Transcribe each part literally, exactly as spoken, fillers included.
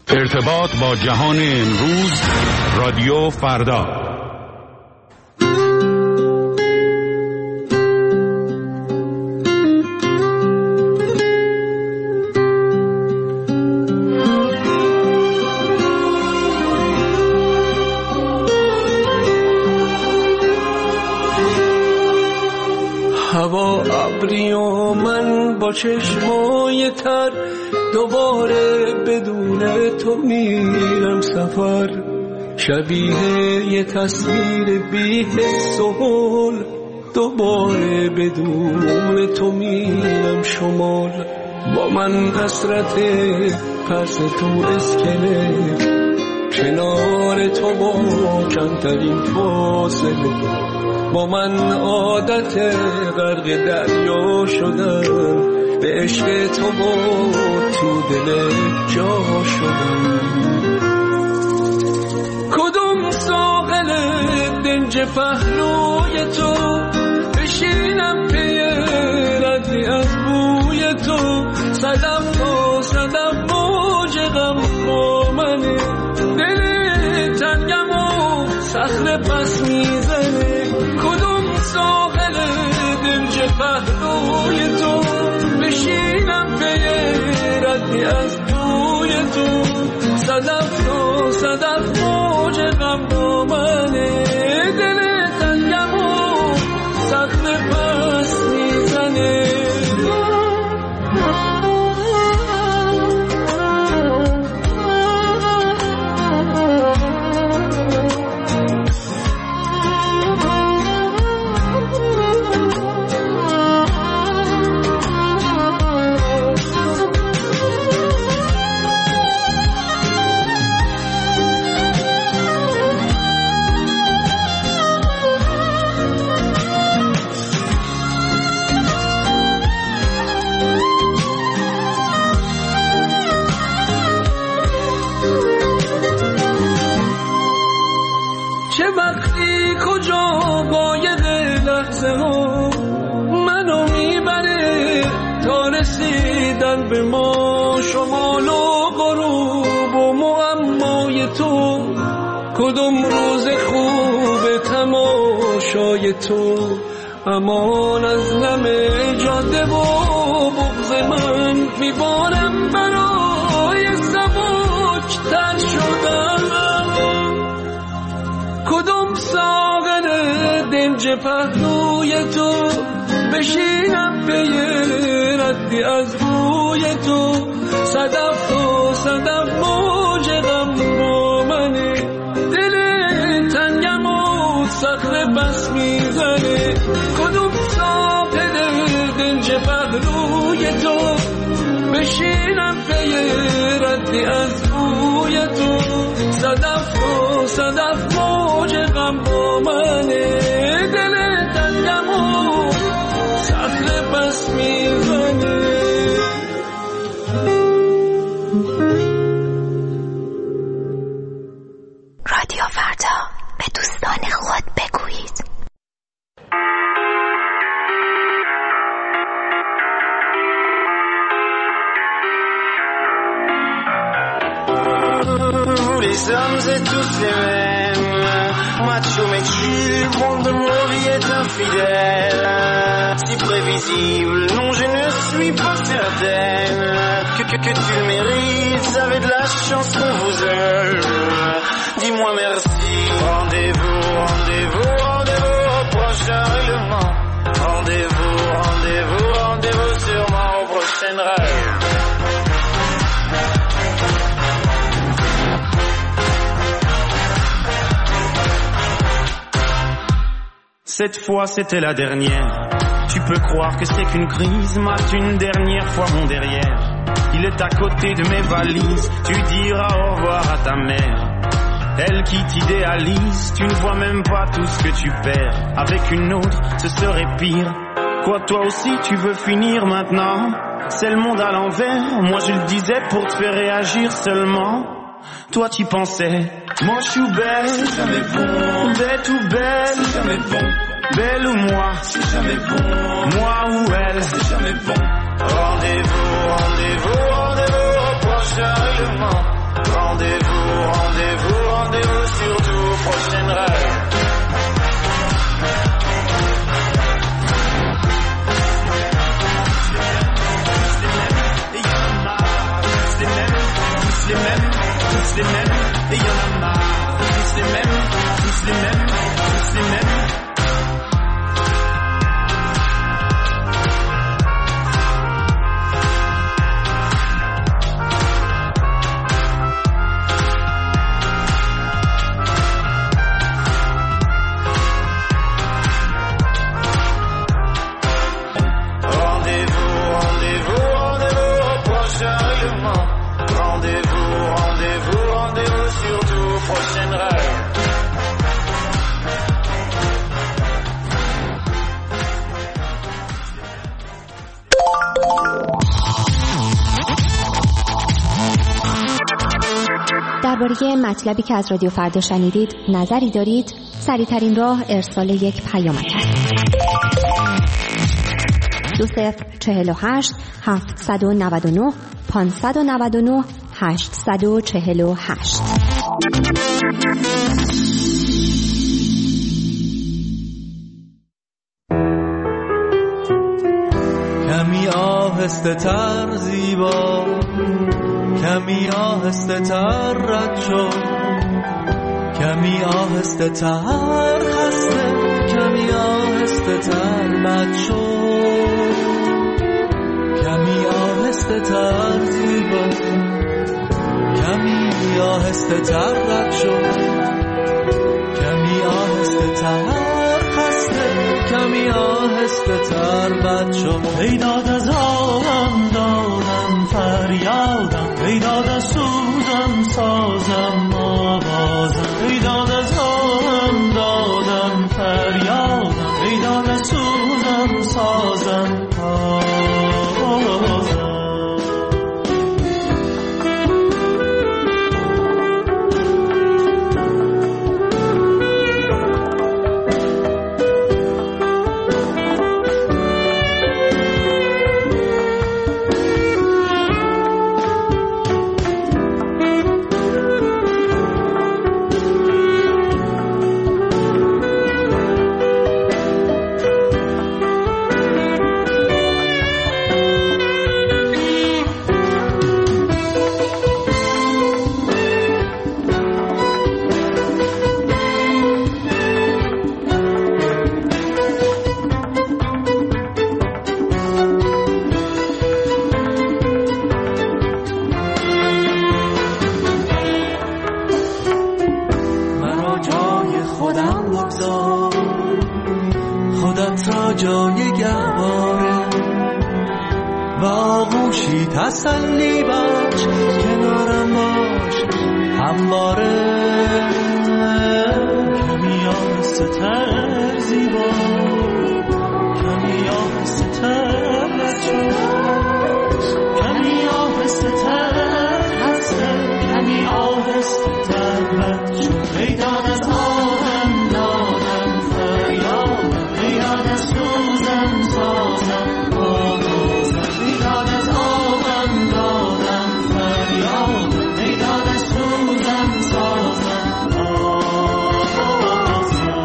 ارتباط با جهان امروز، رادیو فردا. هوا ابری و من با چشمای تر، دوباره بدون تو میرم سفر. شبیه یه تصویر بی حس و حال، دوباره بدون تو میرم شمال. با من حسرت پس تو اسکله، کنار تو با کمترین فاصله. با من عادت غرق دریا شدن، به عشق تو با تو دل جا شدن. کدوم ساحل دنج پهلوی تو، بشینم پی ردی از بوی تو. صدف و صدف موج غم با منه، دل تنگم و صخره پس میزنه. کدوم ساحل دنج پهلوی تو، بشینم پی ردی از بوی تو. صدف و صدف موج غم با منه، دل تنگم و صخره پس میزنه. منو میبره تا رسیدن به ما، شمال و غروب و معمای تو. کدوم روز خوب تماشای تو، امان از نم جاده و بغض من. میبارم برای سبک تر شدم. کدوم ساغر دنج پهلوی تو، بشینم پی ردی از بوی تو. صدف و صدف موج غم با منه، دل تنگم و صخره بس میزنه. کدوم ساغر دنج پهلوی تو، بشینم پی ردی از بوی تو. صدف و صدف موج غم با منه، دل تنگم و صخره پس میزنه. رادیو فردا، به دوستان خود بگویید. Les hommes et tous les mêmes, macho mais tu, monde de mon vie est infidèle. Si prévisible, non je ne suis pas certaine que, que, que tu le mérites. Vous avez de la chance qu'on vous aime. Dis-moi merci. Rendez-vous, rendez-vous, rendez-vous au prochain règlement. Rendez-vous, rendez-vous, rendez-vous sûrement au prochain rêve. Cette fois c'était la dernière. Tu peux croire que c'est qu'une crise. Mate une dernière fois mon derrière. Il est à côté de mes valises. Tu diras au revoir à ta mère. Elle qui t'idéalise. Tu ne vois même pas tout ce que tu perds. Avec une autre ce serait pire. Quoi toi aussi tu veux finir maintenant? C'est le monde à l'envers. Moi je le disais pour te faire réagir seulement. Toi tu pensais, moi je suis belle, c'est jamais bon. Bête ou belle, c'est jamais bon. Belle ou moi, c'est jamais bon. Moi ou elle, c'est jamais bon. Rendez-vous, rendez-vous, rendez-vous au prochain règlement. tous les mêmes, et y'en a marre, tous les mêmes, tous les mêmes, tous les mêmes. درباره مطلبی که از رادیو فردا شنیدید نظری دارید؟ سریع‌ترین راه ارسال یک پیامک است. دو صفر چهل و هشت هفتصد و نود و نه پانصد و نود و نه هشتصد و چهل و هشت. کمی آهسته تر زیبا، کمی آهسته تر رد شو، کمی آهسته تر خسته، کمی آهسته تر بد شو، کمی آهسته تر زیبا، کمی آهسته تر رد شو، کمی آهسته تر خسته، کمی آهسته تر بد شو. پیداد از آهم دادم فریادم، پیداد از سوزم سازم آوازم، پیداد از آهم دادم فریادم، پیداد از سوزم سازم آوازم. تسلی بخش کنارم باش همواره، کمی آهسته تر زیبا، کمی آهسته تر بچه، کمی آهسته تر هسته، کمی آهسته تر بچه. پیداد از آهم دادم فریادم، پیداد از سوزم سازم آوازم، پیداد از آهم دادم فریادم، پیداد از سوزم سازم آوازم.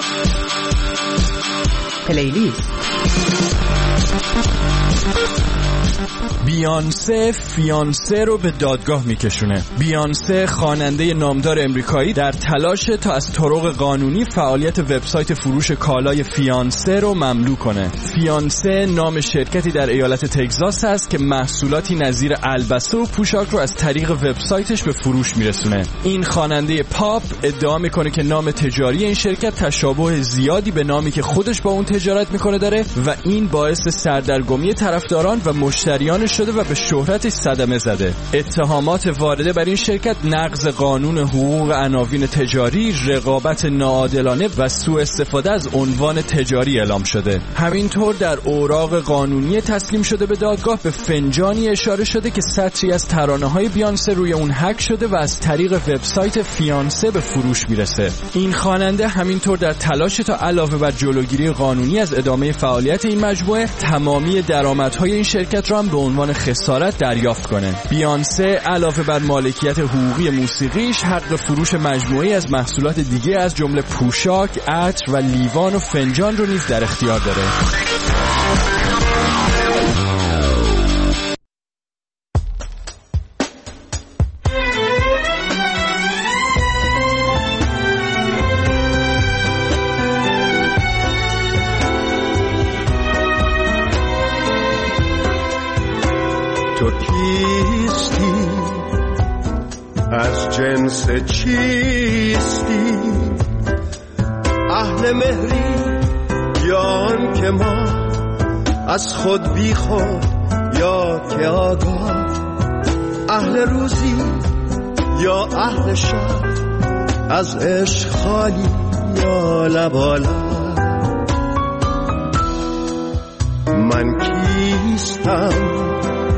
پلیلیست بیانسه فیانسه رو به دادگاه میکشونه. بیانسه خواننده نامدار امریکایی در تلاش تا از طرق قانونی فعالیت وبسایت فروش کالای فیانسه رو ممنوع کنه. فیانسه نام شرکتی در ایالت تگزاس است که محصولاتی نظیر البسه و پوشاک رو از طریق وبسایتش به فروش میرسونه. این خواننده پاپ ادعا میکنه که نام تجاری این شرکت تشابه زیادی به نامی که خودش با اون تجارت میکنه داره و این باعث سردرگمی طرفداران و مشتریان شده و به شهرتش صدمه زده. اتهامات وارده بر این شرکت نقض قانون حقوق عناوین تجاری، رقابت ناعادلانه و سوء استفاده از عنوان تجاری اعلام شده. همینطور در اوراق قانونی تسلیم شده به دادگاه به فنجانی اشاره شده که سطری از ترانه‌های بیانسه روی اون هک شده و از طریق وبسایت فیانسه به فروش میرسه. این خواننده همینطور در تلاش تا علاوه بر جلوگیری قانونی از ادامه فعالیت این مجموعه، تمامی درآمدهای این شرکت را هم به عنوان خسارت دریافت کنه. بیانسه علاوه بر مالکیت حقوقی موسیقیش، حق فروش مجموعه‌ای از محصولات دیگه از جمله پوشاک، عطر و لیوان و فنجان رو نیز در اختیار داره. تو کیستی؟ از جنس چیستی؟ اهل مهری یا آن که ما از خود بی خود یا که آگاه؟ اهل روزی یا اهل شب؟ از عشق خالی یا لبالا؟ من کیستم؟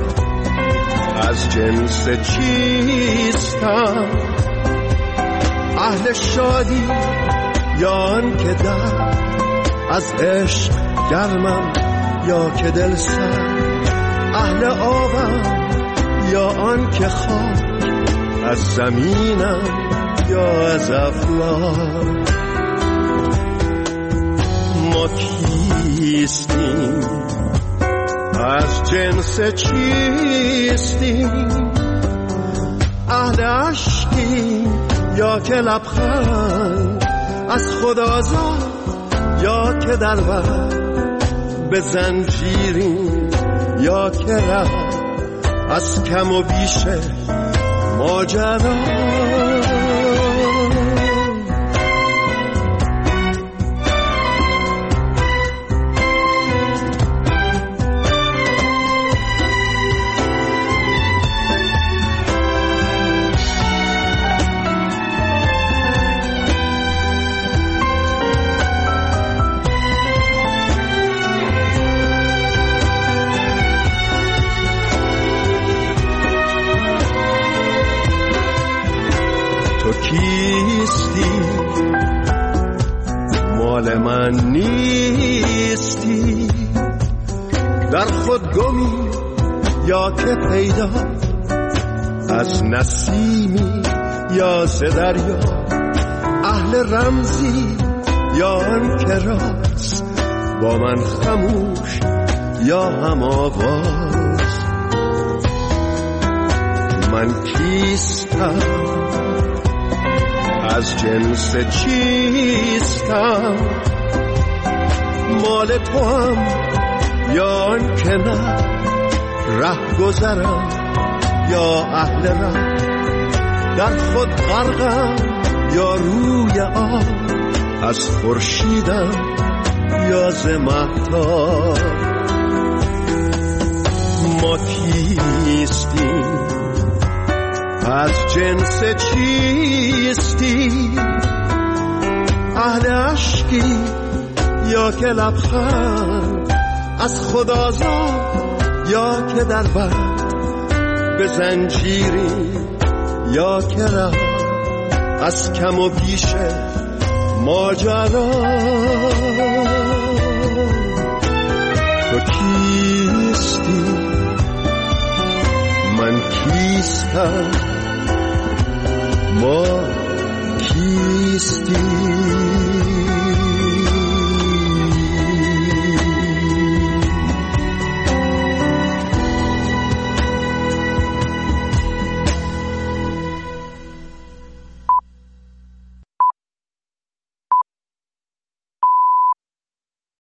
از جنس چیستم؟ اهل شادی یا آن که در از عشق گرمم یا که دل سر؟ اهل آبم یا آن که خاک از زمینم یا از افلاک؟ ما کیستیم؟ از جنس چیستیم؟ اهل عشقیم یا که لبخند از خود آزاد یا که در بر به زنجیریم یا که ره از کم و بیش ماجرا؟ مال من نیستی؟ در خود گمی یا که پیدا؟ از نسیمی یا ز دریا؟ اهل رمزی یا آن که راست با من خموش یا هم آواز؟ من کیستم؟ از جنس چیستم؟ مال تو هم یا آن که نه؟ ره گذرم یا اهل ره؟ در خود غرقم یا روی آب؟ از خورشیدم یا ز مهتاب؟ ما کیستیم؟ از جنس چیستی؟ اهل عشقی یا که لبخند از خود آزاد یا که در بر به زنجیری یا که ره از کم و بیش ماجرا؟ تو کیستی؟ من کیستم؟